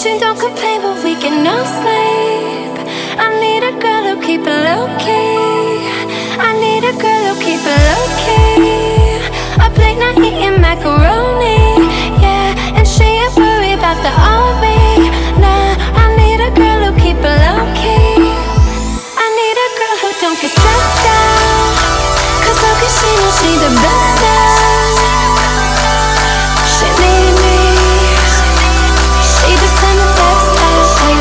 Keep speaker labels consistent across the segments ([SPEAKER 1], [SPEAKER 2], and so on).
[SPEAKER 1] She don't complain, but we get no sleep. I need a girl who keep it low key. I need a girl who keep it low key. Up late night eating macaroni, yeah, and she ain't worried about the army. Nah, I need a girl who keep it low key. I need a girl who don't get stressed out, 'cause how can she know she the best out? She need me. She just send a text out.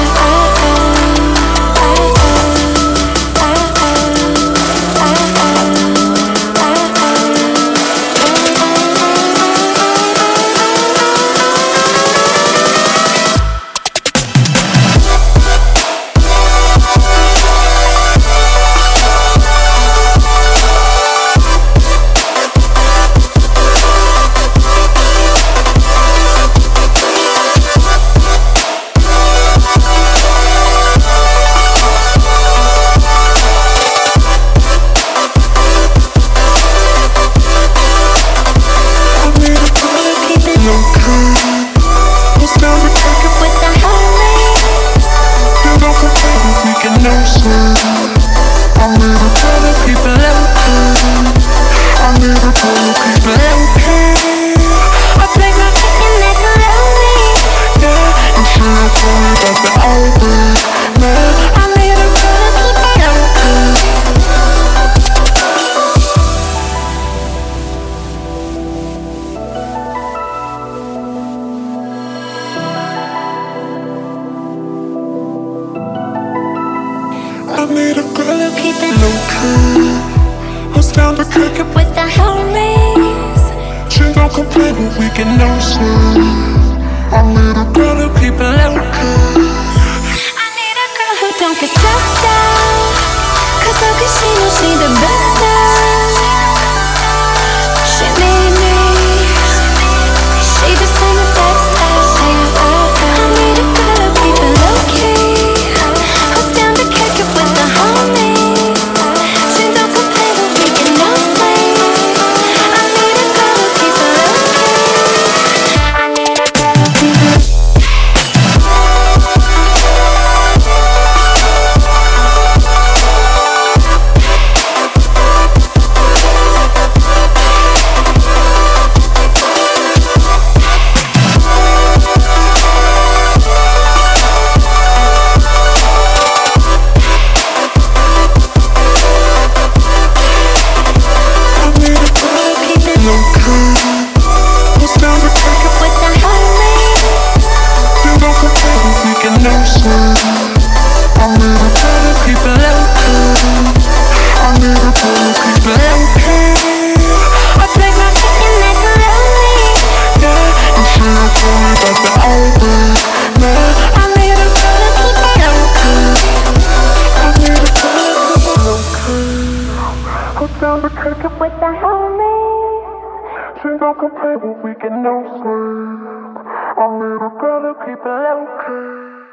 [SPEAKER 2] I need a girl who keep it low key. Who's down to kick it
[SPEAKER 1] With the homies.
[SPEAKER 2] She don't complain, but we get no sleep. I need a girl who keep it low key.
[SPEAKER 1] I need a girl who don't get stressed out, 'cause how can she know she the best out? She need me. She just send a text out. I need a girl who keep it low key. Who's down to kick it with the homies. She don't complain, but we get no sleep. I need a girl who keep it low key. I need a girl who keep it.
[SPEAKER 2] With the homies, she don't complain, but we get no sleep. I need a girl to keep it low key.